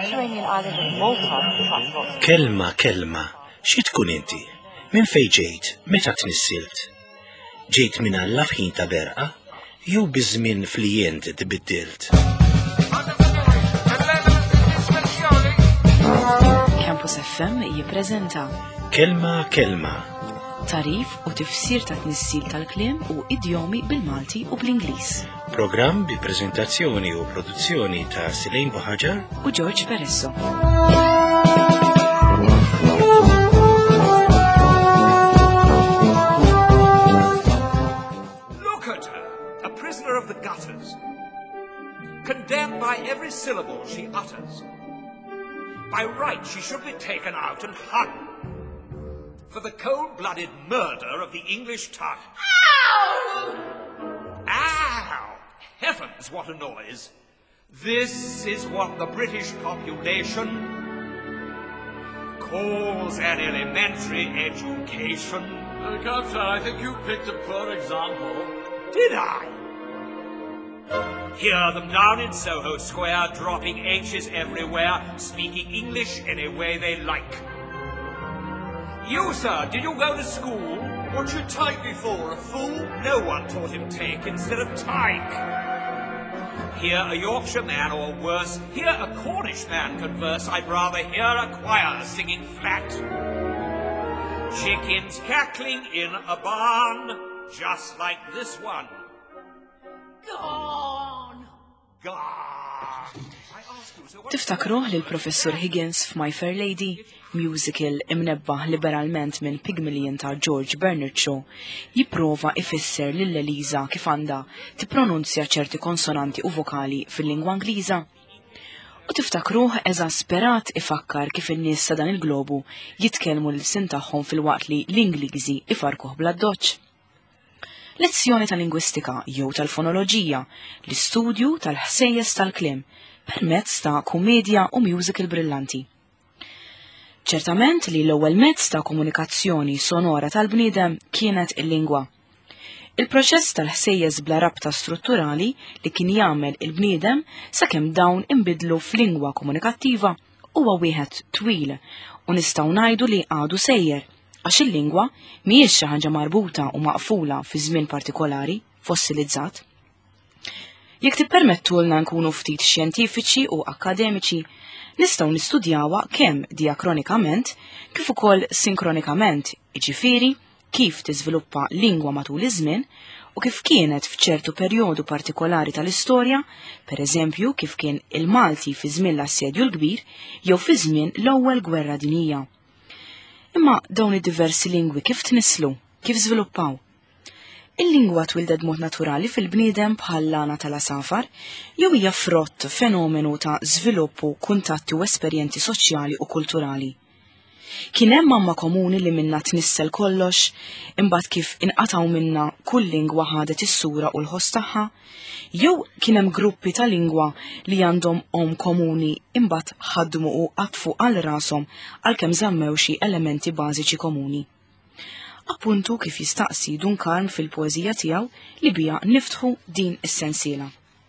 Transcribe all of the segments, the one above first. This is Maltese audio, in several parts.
Mediterranean island of Malta. Kelma, xi tkun inti? Min fejn ġejt? Meta tnissilt? Ġejt minn Alla f'ħin ta' berqa? Jew biżmien flijent tbiddilt? Campus FM jippreżenta Kelma. tarif u tifsir ta' tnissil tal-kliem u idjomi bil-Malti u bl-Ingliż. Programm bi preżentazzjoni u produzzjoni ta' Silejn Buħaġar u George Peresso. Look at her, a prisoner of the gutters, condemned by every syllable she utters. By right, she should be taken out and hung for the cold-blooded murder of the English tongue. Ow! Ow! Heavens, what a noise. This is what the British population calls an elementary education. Captain, I think you picked a poor example. Did I? Hear them down in Soho Square, dropping H's everywhere, speaking English any way they like. You, sir, did you go to school? What you take me for, a fool? No one taught him take instead of tyke. Hear a Yorkshire man, or worse, hear a Cornish man converse. I'd rather hear a choir singing flat. Chickens cackling in a barn, just like this one. Gone! Tiftakruh li l-Professur Higgins f'My Fair Lady, musical imnebbaħ liberalment minn Pygmalion ta' George Bernard Shaw, jipprova ifisser lil Eliza kif għandha tippronunzja ċerti konsonanti u vokali fil-lingwa Ingliża. U tiftakruh eżasperat ifakkar kif in-nies sa dan il-globu jitkellmu l-sin tagħhom fil-waqt li l-Ingliżi ifarkuh bla doċċ. Lezzjoni tal-lingwistika jew tal-fonoloġija, l-istudju tal-ħsejjes tal-kliem permezz ta' kumedja u musical brillanti. Ċertament li l-ewwel mezz ta' komunikazzjoni sonora tal-bniedem kienet il-lingwa. Il-proċess tal-ħsejjes bla rabta strutturali li kien jagħmel il-bniedem sakemm dawn inbidlu f'lingwa komunikattiva huwa wieħed twil u nistgħu ngħidu li għadu sejjer għax il-lingwa mhijiex xi ħaġa marbuta u maqfula fi żmien partikolari, fossilizzat. Jekk tippermettulna nkunu ftit xjentifiċi u akkademiċi, nistgħu nistudjawha kemm diakronikament kif ukoll sinkronikament, jiġifieri kif tiżviluppa lingwa matul iż-żmien u kif kienet f'ċertu perjodu partikolari tal-istorja, pereżempju kif kien il-Malti fi żmien l-assedju l-kbir jew fi żmien l-ewwel gwerra dinjija. Imma dawn id-diversi lingwi kif tnislu, kif żviluppaw? Il-lingwa twildet mod naturali fil-bniedem bħal lana tal-asafar jew hija frott fenomenu ta' żviluppu, kuntatti u esperjenzi soċjali u kulturali. Kien hemm mamma komuni li minna tnissel kollox, imbagħad kif inqataw minna kull lingwa ħadet is-sura u l-ħoss tagħha, jew kien hemm gruppi ta' lingwa li għandhom komuni imbagħad ħaddmu u qatfu għal rashom għalkemm żammew xi elementi bażiċi komuni. Appuntu kif jistaqsi Duncan fil-poeżija tiegħu li bija niftħu din is-sensiela.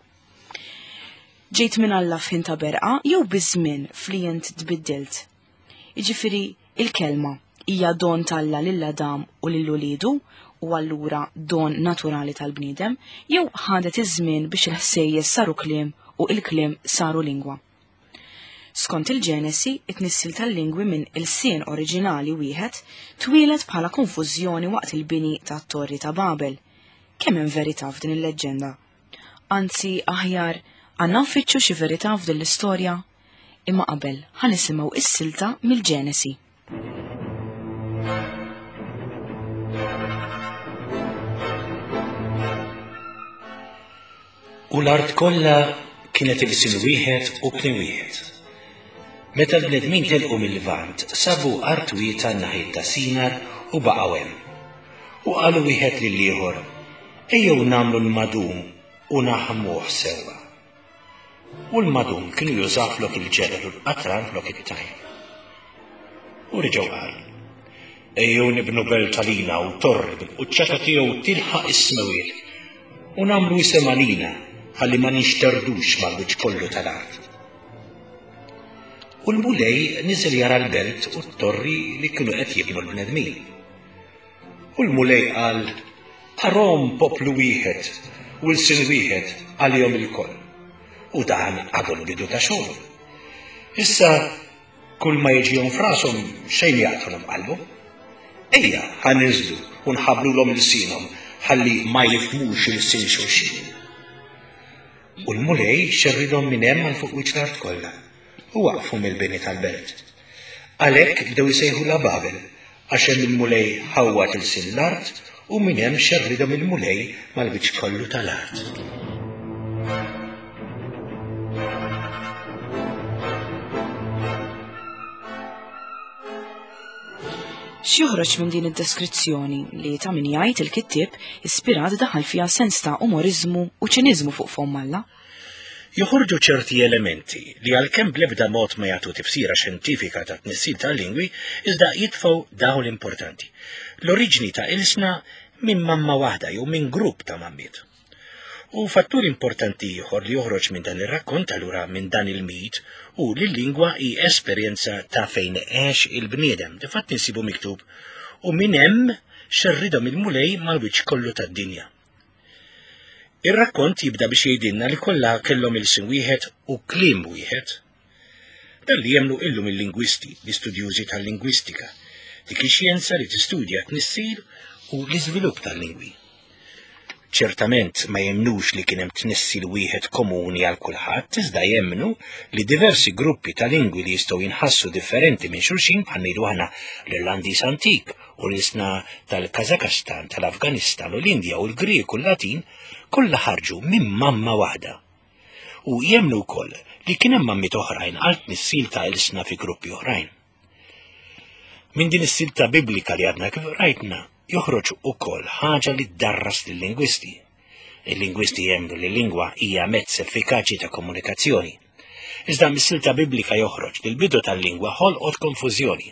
Ġejt minn Alla f'ħin ta' berqa jew biżmien flijent tbiddilt. Jiġifieri il-kelma hija don talla lill-Adam u lill-uliedu u allura don naturali tal-bniedem jew ħadet iż-żmien biex il-ħsejjes saru kliem u il-kliem saru lingwa. Skont il-Ġenesi, it-tnissil tal-lingwi minn il-sien oriġinali wieħed twilet bħala konfużjoni waqt il-bini tat-Torri ta' Babel. Kemm hemm verità f'din il-leġġenda? Anzi, aħjar għandna nfittxu xi verità f'din l-istorja? Imma qabel ħanisimgħu is-silta mill-Ġenesi. U l-art kollha kienet il-sin wieħed u bni wieħed. Meta l-bnedmin telqu mill-Lvant sabu art wieta naħit ta' Sinar u baqgħu hemm. U qalu wieħed lill-ieħor, ejjew nagħmlu l-madum u naħmuh sewwa. U l-madum kienu jużaw flok il-ġedel u l-qatran flok it-tajn. U reġgħu qalu, ejjew nibnu belt għalina u torri bil-quċċata tiegħu tilħaq is-smewiel u nagħmlu isem għalina ħalli ma nixterdux mal-wiċċ kollu tal-art. U l-mulej niżel jara l-belt u t-torri li kienu qed jibnu l-bnedmin. U l-mulej qal Arom poplu wieħed u l-sin wieħed għalihom il-koll. U dan għadu l-bidu ta' xogħol. Issa kull ma jiġihom f'rashom xejn jagħtulhom qalbu. Ejja ħaniżlu u nħablulhom il-sinhom ħalli ma jifhmux il-sin xulxin. U l-mulej xerridhom minn hemm għal fuq wiċċ l-art kollha u waqfu mill-bini tal-belt. Għalhekk bdew isejħula Babel għax hemm il-mulej ħawwat il-sin l-art u minn hemm xerridhom il-mulej mal-wiċċ kollu tal-art. X'joħroġ minn din id-deskrizzjoni li ta' min jgħid il-kittieb ispirat daħal fiha sens ta' umorizmu u ċiniżmu fuq fomm Alla? Joħorġu ċerti elementi li għalkemm bl-ebda mod ma jagħtu tifsira xjentifika ta' tnissil tal-lingwi iżda jitfgħu dawl importanti. L-oriġini ta' ilsna minn mamma waħda jew minn grupp ta' mammiet. U fattur importanti ieħor li joħroġ minn dan ir-rakkont allura minn dan il-mit u li l-lingwa hi esperjenza ta' fejn għex il-bniedem. Difatt insibu miktub u minn hemm xerridhom il-mulej mal-wiċċ kollu tad-dinja. Ir-rakkont jibda biex jgħidilna li kollha kellhom il-sin wieħed u kliem wieħed. Dan li jemnu illum il-lingwisti, l-istudjużi tal-lingwistika, dik ix-xjenza li tistudja tnissir u l-iżvilupp tal-lingwi. Ċertament ma jemnux li kien hemm tnissil wieħed komuni għal kulħadd, iżda jemmnu li diversi gruppi ta' lingwi li jistgħu jinħassu differenti minn xulxin bħal ngħidu aħna l-Irlandiż antik u l-isna tal-Kazakistan, tal-Afganistan u l-Indja u l-Grieg u l-Latin kollha ħarġu minn mamma waħda. U jemmnu wkoll li kien hemm mammiet oħrajn għal tnissil ta' ilsna fi gruppi oħrajn. Minn din is-silta biblika li għadna kif rajtna joħroġ ukoll ħaġa li ddarras lill-lingwisti. Il-lingwisti jemmnu li l-lingwa hija mezz effikaċi ta' komunikazzjoni. Iżda mis-silta biblika joħroġ li l-bidu tal-lingwa ħolqot konfużjoni.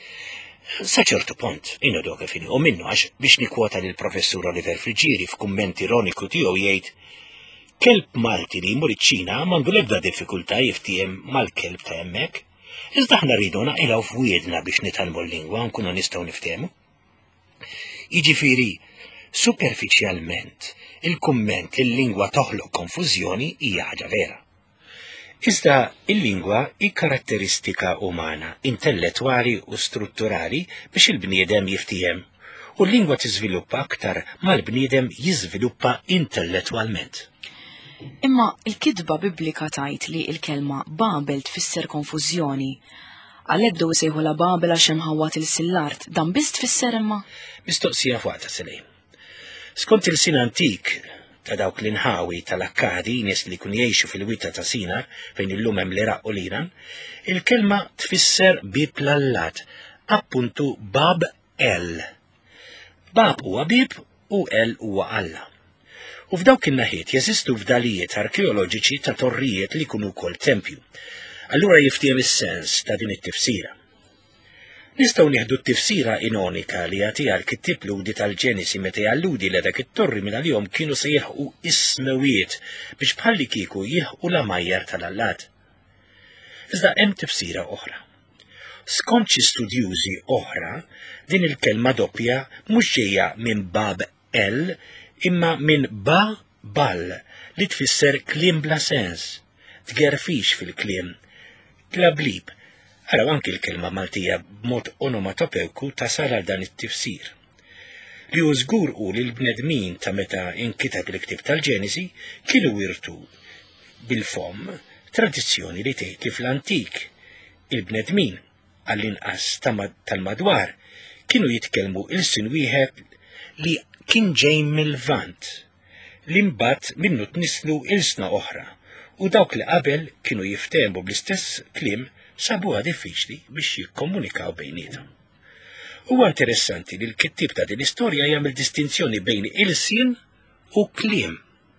Sa ċertu punt, innodu kif u minnu għax biex nikwota lil professur Oliver Frigieri f'kumment ironiku tiegħu jgħid kelb Malti li jmur iċ-Ċina m'għandu l-ebda diffikultà jiftiem mal-kelb ta' hemmhekk, iżda aħna rridu naqilgħu f'wiedna biex nitalmu l-lingwa nkunu nistgħu niftehmu. Jiġifieri, superfiċjalment, il-kumment li l-lingwa toħloq konfużjoni hija ħaġa vera. Iżda il-lingwa hi karatteristika umana, intellettwali u strutturali biex il-bniedem jiftiem, u l-lingwa tiżviluppa aktar mal-bniedem jiżviluppa intellettwalment. Imma il-kidba biblika tajt li il-kelma Babel tfisser konfużjoni. Għalhekk dew isejħula Babel għax hemm ħawwat il-sillart, dan biss tfisser imma? Mistoqsija fuqha Silej. Skont il-sin antik ta' dawk l-inħawi tal-Akkadi nies li kun jgħixu fil-witta ta' Sinar fejn illum hemm l-Iraq u l-Iran, il-kelma tfisser bib l-Allat, appuntu Bab El. Bab huwa bib u El huwa Alla. U f'dawk in-naħiet jeżistu fdalijiet arkeoloġiċi ta' torrijiet li jkunu wkoll tempju. Allura jiftiem is-sens ta' din it-tifsira. Nistgħu nieħdu t-tifsira inonika li jagħtiha l-kittib ludi tal-Ġenesi meta jalludi li dak it-torri minn għalihom kienu se jieħqu ismewiet biex bħalli kieku jieħqu l-amajjar tal-Allat. Iżda hemm tifsira oħra. Skont xi studjużi oħra, din il-kelma doppja mhux ġejja minn Bab El imma minn Bal li tfisser kliem bla sens, tgerfix fil-kliem, tlablib. Araw anki l-kelma Maltija b'mod onomatopewku tasal għal dan it-tifsir. Li hu żgur hu li l-bnedmin ta' meta inkiteb l-ktieb tal-Ġenesi kienu wirtu bil-fomm tradizzjoni li tgħid li fl-antik il-bnedmin għall-inqas tal-madwar kienu jitkellmu il-sin wieħed li kien ġej mill-Lvant li mbagħad minnu tnislu ilsna oħra u dawk li qabel kienu jiftehmu bl-istess kliem sabuha diffiċli biex jikkomunikaw bejniethom. Huwa interessanti li l-kittib ta' din l-istorja jagħmel distinzjoni bejn il-sien u kliem,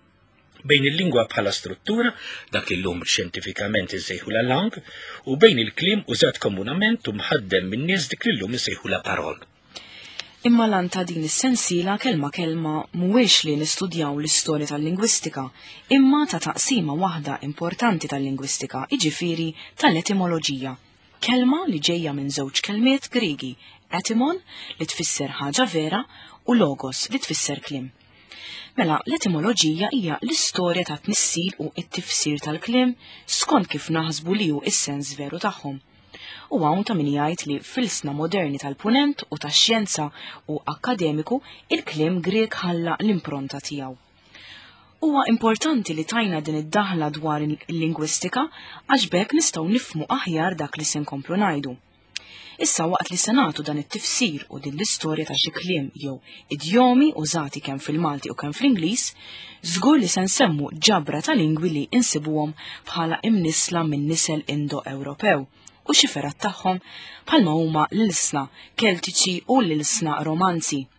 bejn il-lingwa bħala struttura, dak illum xjentifikament insejħu la lang, u bejn il-kliem użat komunament u mħaddem minn nies dik illum insejħu la parol. Imma lan ta' din is-sensiela kelma mhuwiex li nistudjaw l-istorja tal-lingwistika, imma ta' taqsima waħda importanti tal-lingwistika, jiġifieri tal-etimoloġija. kelma li ġejja minn żewġ kelmiet Griegi, etimon li tfisser ħaġa vera u logos li tfisser kliem. Mela, l-etimoloġija hija l-istorja ta' tnissir u t-tifsir tal-kliem skont kif naħsbu li hu is-sens veru tagħhom. U hawn ta' min jgħid li fil-sna moderni tal-punent u tax-xjenza u akademiku il-kliem Grieg ħalla l-impronta tiegħu. Huwa importanti li tajna din id-daħla dwar il-lingwistika għax bekk nistgħu nifhmu aħjar dak li se nkomplu ngħidu. Issa waqt li se nagħtu dan it-tifsir u din l-istorja ta' xi kliem jew idjomi użati kemm fil-Malti u kemm fl-Ingliż, żgur li se nsemmu ġabra ta' lingwi li insibuhom bħala imnisla minn nisel Indo-Ewropew u xi ferat tagħhom bħalma huma l-ilsna Keltiċi u l-ilsna Romanzi.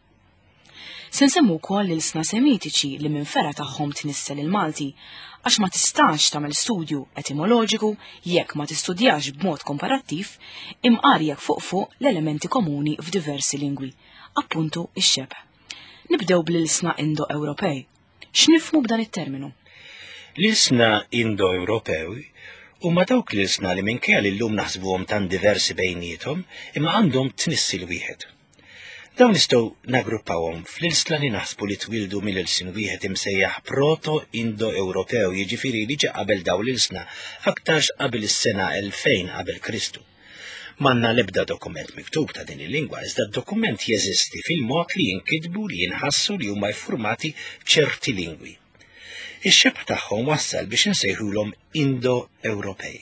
Se nsemmu wkoll l-ilsna Semitiċi li minn fera tagħhom tnissel il-Malti, għax ma tistax tagħmel studju etimoloġiku jekk ma tistudjax b'mod komparattiv imqarjek fuq l-elementi komuni f'diversi lingwi, appuntu ix-xebħ. Nibdew bl-ilsna Indo-Ewropej. X'nifhmu b'dan it-terminu? L-ilsna Indo-Ewropew huma dawk l-ilsna li minkejja li llum naħsbuhom tan diversi bejniethom imma għandhom tnissil wieħed. Dawn nistgħu naggruppawhom fl-ilsna li naħsbu li twildu mill-ilsin wieħed imsejjaħ Proto-Indo-Ewropew, jiġifieri li ġie qabel dawn l-ilsna aktarx qabel is-sena 2000 qabel Kristu. M'għandna l-ebda dokument miktub ta' din il-lingwa, iżda d-dokument jeżisti fil-mod li jinkitbu li jinħassu li huma ffurmati ċerti lingwi. Ix-xebħ tagħhom wassal biex insejħulhom Indo-Ewropej.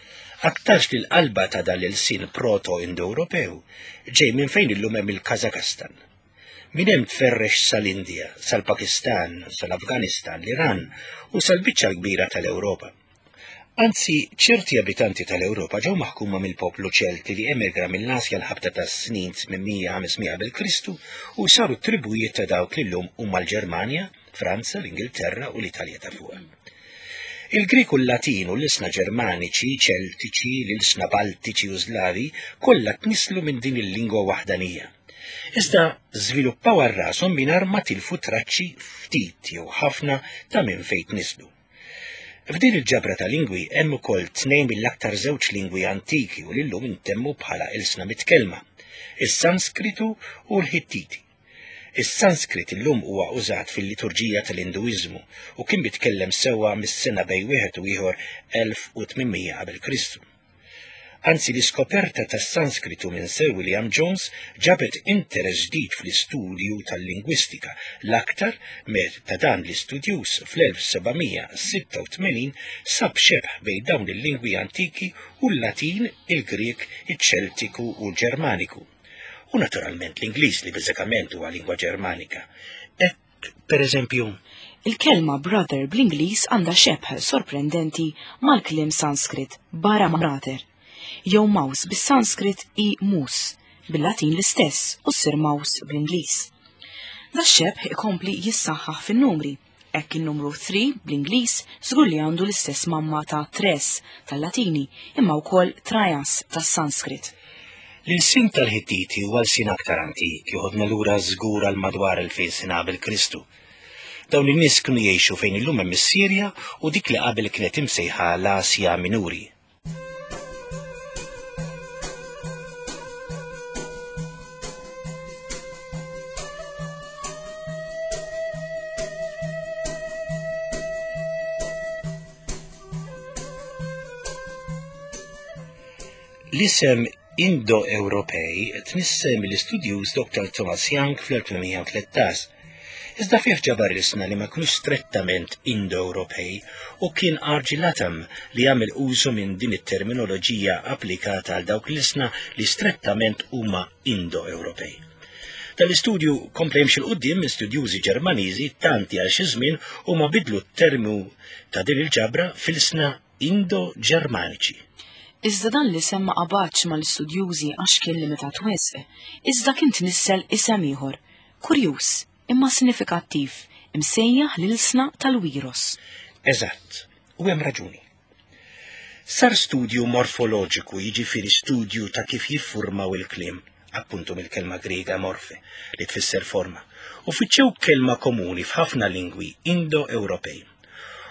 Aktarx li l-qalba ta' dan l-ilsin Proto-Indo-Ewropew ġej minn fejn illum hemm il-Kazakistan. Min hemm tferrex sal-Indja, sal-Pakistan, sal-Afganistan, l-Iran u sal-biċċa l-kbira tal-Ewropa. Anzi, ċerti abitanti tal-Ewropa ġew maħkuma mill-poplu Ċelti li emigra mill-Asja l-ħabta tas-snin 800-500 qabel Kristu u saru tribujiet ta' dawk li llum huma l-Ġermanja, Franza, l-Ingilterra u l-Italja ta' fuq. Il-Griku l-Latin u l-isna Ġermaniċi, Ċeltiċi, l-isna Baltiċi u Slavi kollha tnislu minn din il-lingwa waħdanija. Iżda żviluppaw ar-rashom mingħajr ma tilfu traċċi ftit jew ħafna ta' minn fejn tnislu. F'din il-ġabra ta' lingwi hemm ukoll tnejn mill-aktar żewġ lingwi antiki u lillum intemmu bħala ilsna mitkellma, is-Sanskritu u l-Ħittiti. Is-Sanskrit illum huwa użat fil-liturġija tal-Induiżmu u kien bitkellem sewwa mis-sena bejn wieħed u ieħor 1800 qabel Kristu. Anzi l-iskoperta tas-Sanskritu minn Sir William Jones ġabet interess ġdid fl-istudju tal-lingwistika l-aktar meta dan l-istudjus fl-1786 sab xebħ bejn dawn il-lingwi antiki u l-Latin, il-Griek, iċ-Ċeltiku u l-Ġermaniku. U naturalment l-Ingliż li bażikament huwa lingwa Ġermanika. Pereżempju, il-kelma brother bl-Ingliż għandha xebħ sorprendenti mal-kliem Sanskrit brother, jew mouse bis-Sanskrit mus, bil-Latin l-istess u ssir mouse bl-Ingliż. Da xebħ ikompli jissaħħaħ fin-numri. Hekk in-numru 3 bl-Ingliż żgur li għandu l-istess mamma ta' tres tal-Latini imma wkoll trajas tas-Sanskrit. L-insin tal-Ħittiti huwa l-sin aktar antik joħodna lura żgur għal madwar 2000 sena qabel Kristu. Dawn in-nies kienu jgħixu fejn illum hemm is-Sirja u dik li qabel kienet imsejħa l-Asja Minuri. L-isem Indo-Ewropej tnissem mill-istudjuż Dr. Thomas Young fl-1813. Iżda fih ġabar l-isna li ma kinux strettament Indo-Ewropej u kien R.G. Latham li għamel użu minn din it-terminoloġija applikata għal dawk l-isna li strettament huma Indo-Ewropej. Tal-istudju kompla jimxi l-qudiem minn studjużi Ġermaniżi tanti għal xi żmien huma bidlu t-termu ta' din il-ġabra fil-isna Indo-Ġermaniċi. Iżda dan li semma qabaċ mal-istudjużi għax kien limitat wisq, iżda kien tnissel isem ieħor, kurjuż imma sinifikattiv, imsejjaħ l-ilsna tal-Wiros. Eżatt, u hemm raġuni. Sar studju morfoloġiku, jiġifieri studju ta' kif jiffurmaw il-kliem, appuntu mill-kelma Griega morfe, li tfisser forma, u fiċċew kelma komuni f'ħafna lingwi Indo-Ewropej.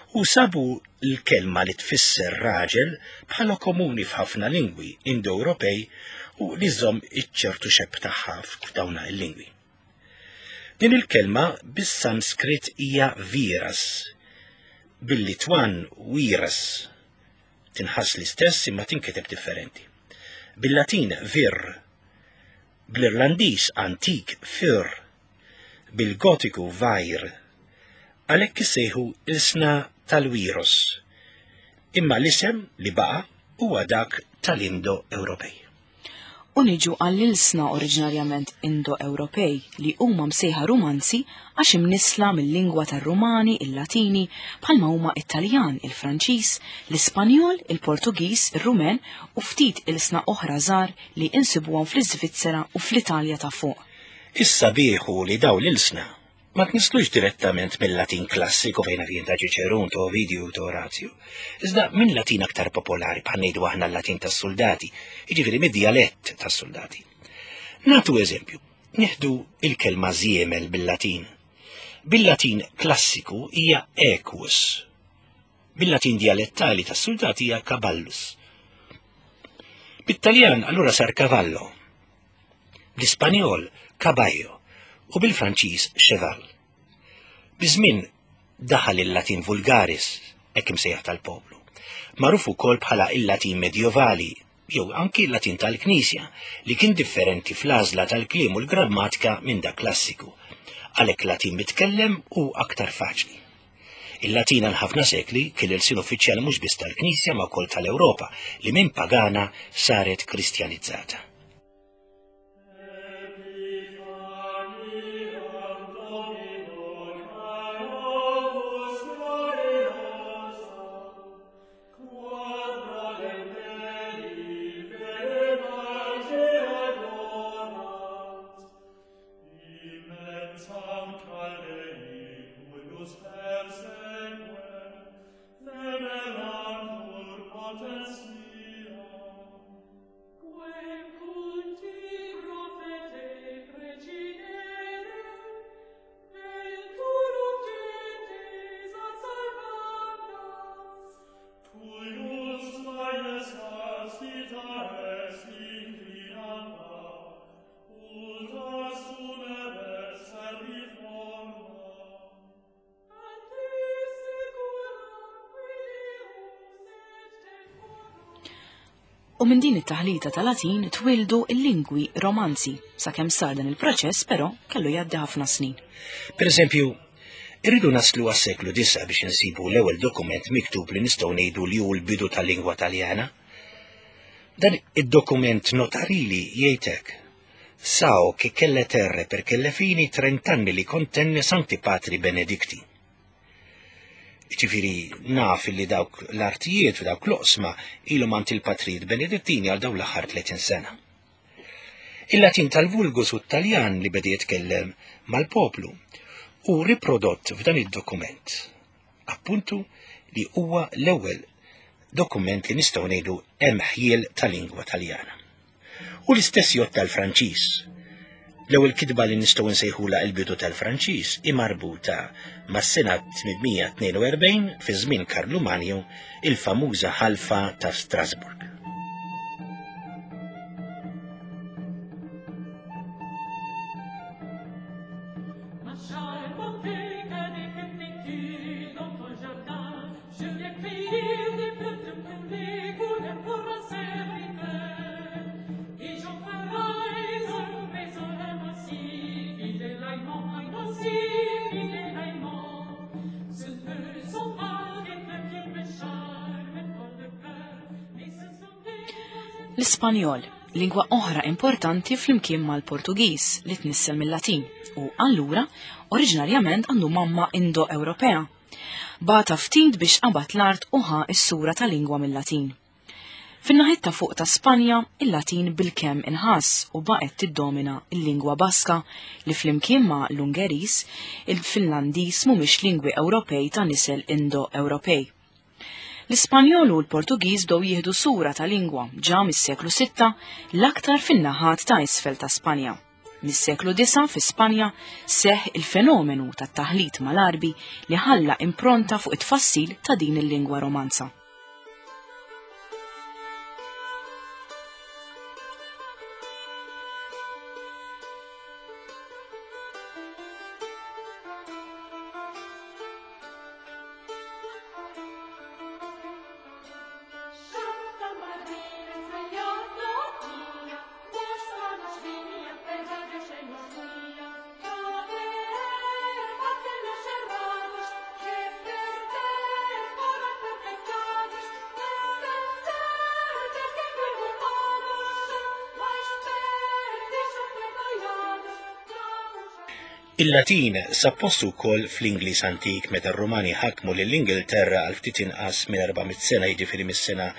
u sabu l-kelma li tfisser raġel bħala komuni f'ħafna lingwi Indo-Ewropej u li żomm iċ-ċertu xepp tagħha f'dawna l-lingwi. Din il-kelma bis-Sanskrit hija viras, bil-Litwan wiras, tinħass l-istess imma tinkiteb differenti. Bil-Latin vir, bl-Irlandiż antik fir, bil-Gotiku vajr, għalhekk isejħu l-sna tal-Wiros, imma l-isem li baqa' huwa dak tal-Indo-Ewropej. U niġu għall-ilsna oriġinarjament Indo-Ewropej li huma msejħa Rumanzi għax imnisla mill-lingwa tar-Rumani, il-Latini, bħalma huma It-Taljan, il-Franċiż, l-Ispanjol, il-Portugiż, ir-Rumen u ftit ilsna oħra żgħar li insibuhom fl-Iżvizzera u fl-Italja ta' fuq. Issa bieħu li daw l-ilsna ma tnislux direttament mill-Latin klassiku fejn avjen ta' Ċiċerun, ta' Ovidiu, ta' Orazio, iżda minn Latin aktar popolari bħal ngħidu aħna l-Latin tas-soldati, jiġifieri mid-dialett tas-soldati. Nagħtu eżempju, nieħdu il-kelma żiemel bil-Latin. Bil-Latin klassiku hija equus. Bil-Latin dialettali tas-soldati hija caballus. Bit-Taljan allura sar cavallo. Bl-Ispanjol caballo. U bil-Franċiż cheval. Biżmien daħal il-Latin vulgaris, hekk imsejjaħ tal-poplu, magħruf ukoll bħala il-Latin medjevali, jew anki il-Latin tal-Knisja, li kien differenti fl-għażla tal-kliem u l-grammatika minn dak klassiku, għalhekk Latin mitkellem u aktar faċli. Il-Latin għal ħafna sekli kien il-sin uffiċjali mhux biss tal-Knisja ma wkoll tal-Ewropa li minn pagana saret kristjanizzata. U minn din it-taħlita tal-Latin twildu il-lingwi Romanzi, sakemm sar dan il-proċess però kellu jgħaddi ħafna snin. Pereżempju, irridu naslu għas-seklu 9 biex insibu l-ewwel dokument miktub li nistgħu ngħidu li hu l-bidu tal-lingwa Taljana. Dan id-dokument notarili jgħid hekk: Sao che quelle terre per quelle fini 30 anni li kontenne Sancti Patri Benedicti. Ġifiri naf li dawk l-artijiet u dawk l-oqsma ilhom għand il-Patrijiet Benedettini għal dawn l-aħħar 30 sena. Il-Latin tal-Vulgus u t-Taljan li beda jitkellem mal-poplu u riprodott f'dan id-dokument. Appuntu li huwa l-ewwel dokument li nistgħu ngħidu hemm ħjiel tal-lingwa Taljana. U l-istess jgħod tal-Franċiż. L-ewwel kitba li nistgħu nsejħula l-bidu tal-Franċiż marbuta mas-sena 842 fi żmien Karlu Manju, il-famuża ħalfa ta' Strasburg. L-Ispanjol, lingwa oħra importanti flimkien mal-Portugiż li tnissel mill-Latin u allura oriġinarjament għandu mamma Indo-Ewropea. Bata ftit biex qabad l-art uħa s-sura ta' lingwa mill-Latin. Fin-naħet ta' fuq ta' Spanja, il-Latin bil-kemm inħass u baqgħet tiddomina il-lingwa Baska li flimkien ma' l-Ungeriż, il-Finlandiż mhumiex lingwi Ewropej ta' nisel Indo-Ewropej. L-Ispanjol u l-Portugiż bdew jieħdu sura ta' lingwa ġa mis-seklu 6 l-aktar fin-naħat ta' isfel ta' Spanja. Mis-seklu 9 fi Spanja seħ il-fenomenu tat-taħlit mal-Arbi li ħalla impronta fuq it-tfassil ta' din il-lingwa romanza. Il-Latin sappostu wkoll fl-Ingliż antik meta r-Rumani ħakmu lill-Ingilterra għal ftit inqas minn 400 sena, jiġifieri mis-sena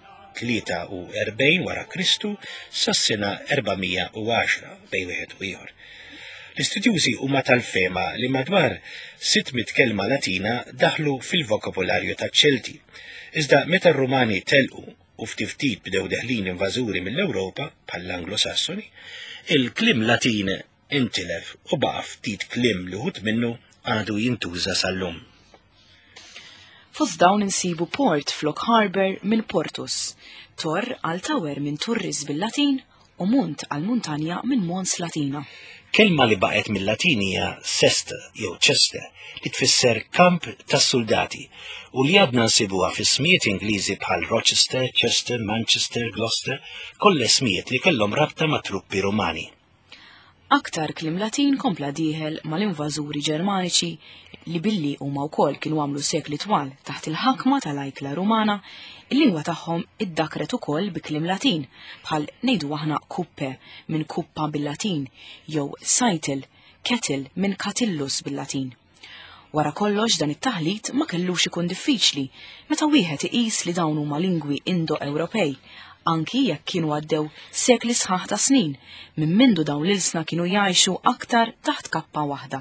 43 wara Kristu sas-sena 410 bejn wieħed u ieħor. L-istudjużi huma tal-fema li madwar 600 kelma Latina daħlu fil-vokabularju taċ-Ċelti. Iżda meta r-Rumani telqu u ftit bdew deħlin invażuri mill-Ewropa bħall-Anglosassoni, il-kliem Latin intilef u baqa' ftit kliem li wħud minnu għadu jintuża sal-lum. Fost dawn insibu port flok harbor minn portus, tor għal tower minn turris bil-Latin u munt għal muntanja minn mons Latina. Kelma li baqgħet mill-Latin hija sesta jew ċeste li tfisser kamp tas-soldati u li għadna nsibuha fi smijiet Ingliżi bħal Rochester, Chester, Manchester, Gloucester, kollha smijiet li kellhom rabta ma' truppi Rumani. Aktar klim Latin kompla dieħel mal-invażuri Ġermaniċi li billi huma wkoll kienu għamlu sekli twal taħt il-ħakma tal-Ajkla Rumana, il-lingwa tagħhom iddakret ukoll bi kliem Latin bħal ngħidu aħna kuppe minn kuppa bil-Latin jew sajtil, kettle minn katillus bil-Latin. Wara kollox dan it-taħlit ma kellux ikun diffiċli meta wieħed iqis li dawn huma lingwi Indo-Ewropej, anki jekk kienu għaddew sekli sħaħ ta' snin minn mindu dawn l-ilsna kienu jgħixu aktar taħt kappa waħda.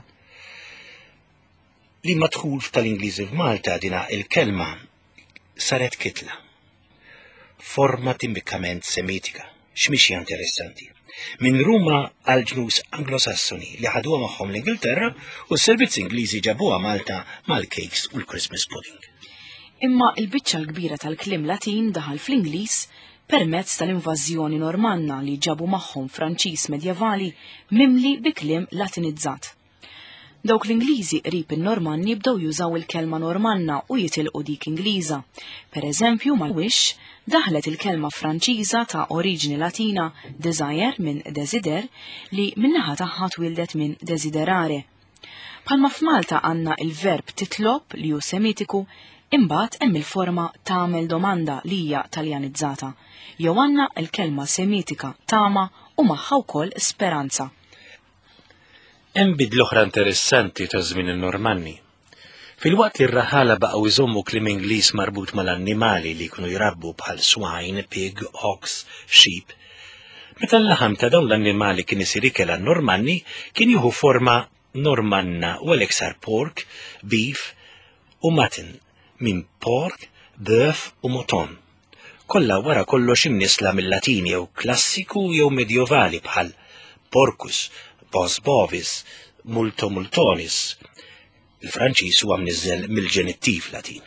Li madħul tal-Ingliżi f'Malta dina il-kelma saret kitla. Forma timbikament semitika, x'mixja interessanti. Minn Ruma għal ġnus Anglosassoni li ħaduha magħhom l-Ingilterra u s-servizz Ingliżi ġabuha Malta mal-cakes u l-Christmas pudding. Imma il-biċċa l-kbira tal-kliem Latin daħal fl-Ingliż permezz tal-invażjoni Normanna li ġabu magħhom Franċiż medjevali mimli bi kliem Latinizzat. Dawk l-Ingliżi qrib in-Normanni bdew jużaw il-kelma Normanna u jitilqu dik Ingliża. Pereżempju mal-wix daħlet il-kelma Franċiża ta' oriġini Latina desire minn desider li minnaħa tagħha twildet minn desiderare. Bħalma f'Malta għandna il-verb titlob li hu semitiku, imbagħad hemm il-forma tagħmel domanda li hija taljanizzata, jew għandna l-kelma semitika tama u magħha wkoll speranza. Hemm bidla oħra interessanti ta' żmien in-Normanni. Fil-waqt li r-raħala baqgħu jżommu kliem Ingliż marbut mal-annimali li jkunu jrabbu bħal swine, pig, ox, sheep, meta l-laħam ta' dawn l-annimali kien isir ikel għan-Normanni kien jieħu forma Normanna u għalhekk sar pork, beef u mutton minn pork, bœuf u mouton. Kollha wara kollox imnisla mill-Latin jew klassiku jew medjevali bħal porcus, bos bovis, multo multonis. Il-Franċiż huwa mniżżel mill-ġenittiv Latin.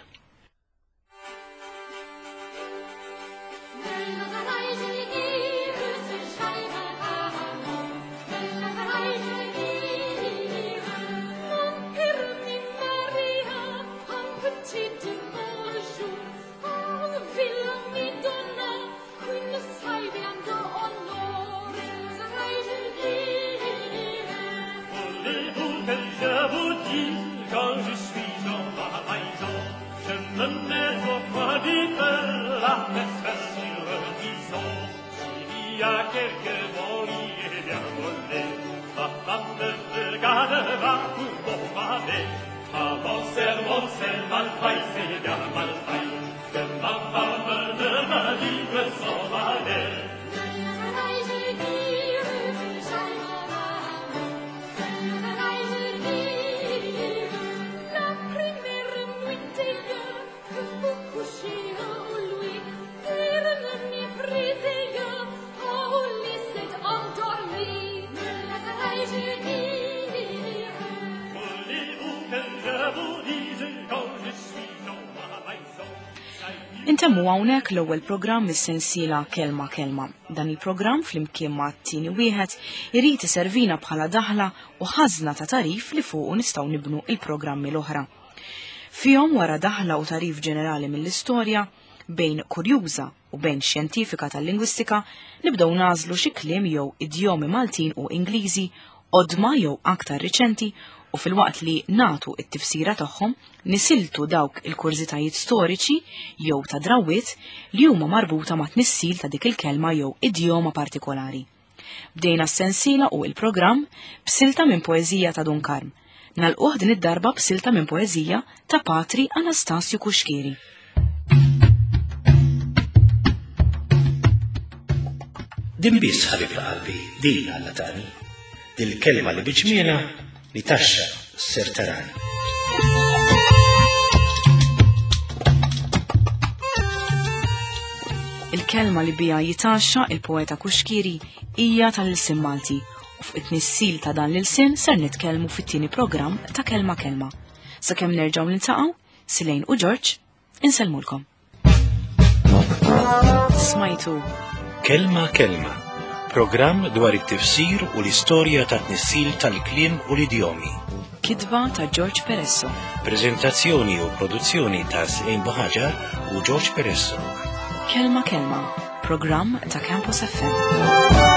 Intemmu hawnhekk l-ewwel programm mis-sensiela Kelma Kelma. Dan il-programm flimkien ma' t-tieni wieħed irid iservina bħala daħla u ħażna ta' tarif li fuqu nistgħu nibnu il-programmi l-oħra. Fihom wara daħla u tarif ġenerali mill-istorja, bejn kurjuża u bejn xjentifika tal-lingwistika, nibdew nażlu xi kliem jew idjomi Maltin u Ingliżi, odma jew aktar riċenti, u fil-waqt li natu it-tifsira tagħhom nisiltu dawk il-kurzitajiet storiċi jew ta' drawwiet li huma marbuta ma' tnissil ta' dik il-kelma jew idjoma partikolari. Bdejna s-sensiela u il-programm b'silta minn poeżija ta' Dunkarm. Nalquh din id-darba b'silta minn poeżija ta' Patri Anastasju Kuxkieri. Din biss ħabib qalbi, din Alla tani. Dil-kelma li biġmiena li taxxa ser tarani. Il-kelma li bija jitaxxa il-poeta Kuxkieri hija tal-ilsien Malti u fuq it-tnissil ta' dan l-ilsien ser nitkellmu fit-tieni programm ta' Kelma Kelma. Sakemm nerġgħu niltaqgħu, Silejn u George, insellmulkom. Smajtu Kelma Kelma, programm dwar it-tifsir u l-istorja ta' tnissil tal-kliem u l-idjomi. Kitba ta' George Peresso. Preżentazzjoni u produzzjoni ta' Silejn Buħaġar u George Peresso. Kelma Kelma, programm ta' Campus FM.